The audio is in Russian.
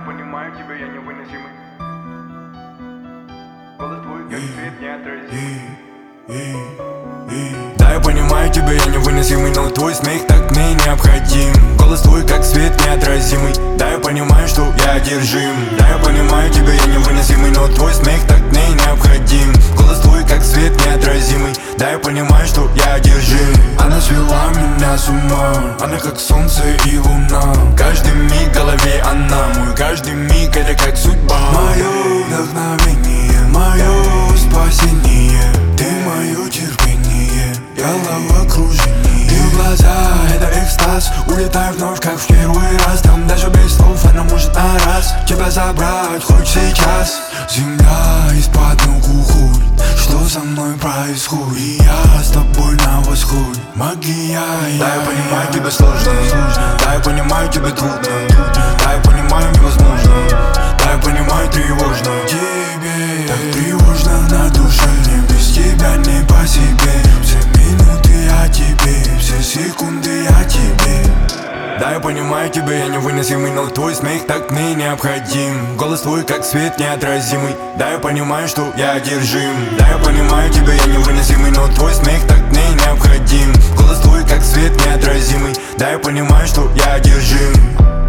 понимаю тебя, я невыносимый. Голос твой, как свет неотразимый. Да, я понимаю тебя, я невыносимый, но твой смех так мне необходим. Голос твой, как свет неотразимый. Да, я понимаю, что я одержим. Да, я понимаю тебя, я невыносимый, но твой смех так мне необходим. Голос твой, как свет неотразимый. Да, я понимаю, что я одержим. Она свела меня с ума, она как солнце и луна. Каждый миг в голове она, мой каждый миг это как судьба. Мое вдохновение, мое спасение. Ты мое терпение, головокружение. И в глаза это экстаз. Улетаю вновь, как в первый раз. Там даже без слов она может на раз тебя забрать хоть сейчас. Земля из-под ног уходит. Что со мной происходит? И я с тобой на восходе. Магия. Да, я понимаю, тебе сложно. Да, я понимаю, тебе трудно. Да, я понимаю, невозможно. Да, я понимаю, тревожно. Тебе так тревожно на душе. Мне без тебя не по себе. Все минуты о тебе, все секунды о тебе. Да, я понимаю тебя, я невыносимый, но твой смех так мне необходим. Голос твой, как свет неотразимый. Да, я понимаю, что я одержим. Да, я понимаю тебя, я невыносимый, но твой смех так мне необходим. Голос твой, как свет неотразимый. Да, я понимаю, что я одержим.